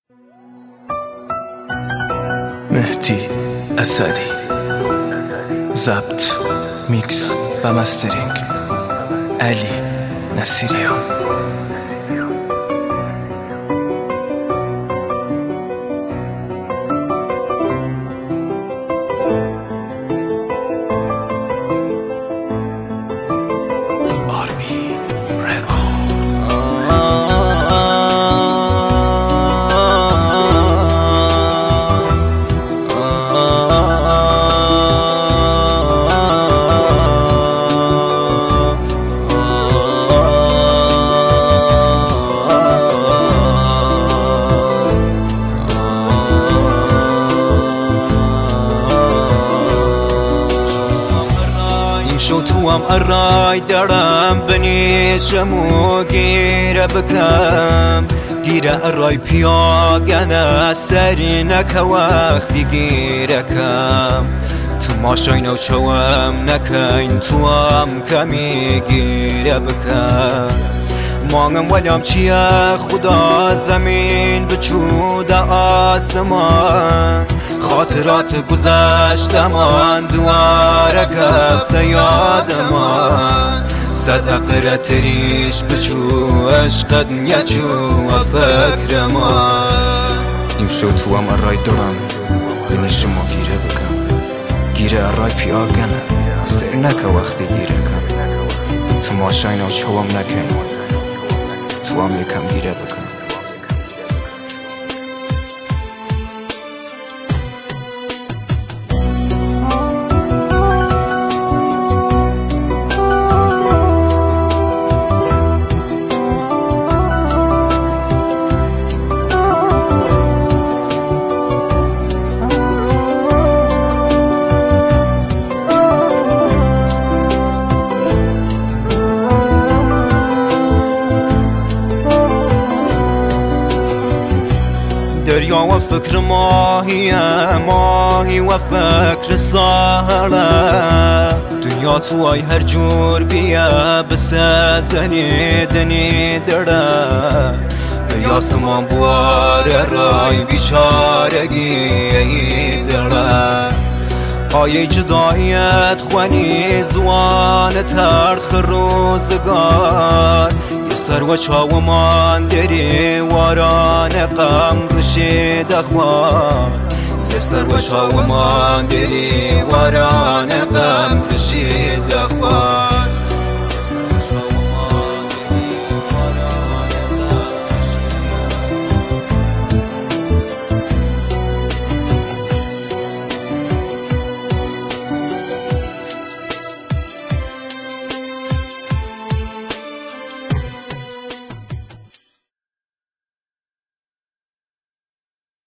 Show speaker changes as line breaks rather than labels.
مهدی اسدی، ضبط، میکس و مسترینگ علی نصیریان.
شو توام الرای دارم بنیشم و گیره بکم گیره الرای پیاگنه سری نکه وقتی گیره کم تماشای نو چوام نکن توام کمی گیره بکم مانگم ولیم چیه خدا زمین بچوده آسمان خاطرات گذشتمان دواره کفته یادمان صدق تریش بچو عشقت نیچو و فکر ما
این شو تو هم ارای دارم بینشم و گیره بکن گیره ارای پیاگنه سر نکه وقتی گیره کن تماشای نو چوام نکن تو هم یکم گیره بکن.
دریا و فکر ماهی و فکر ساحله دنیا توی هر جور بیا بسازنی دنی دره یاسمان بواره رای بیچارگی دره آیه جدایت خوانی زوان ترخ روزگار یه سر و چاومان دری واران غم رشید اخوار یه سر و چاومان دری واران غم رشید اخوار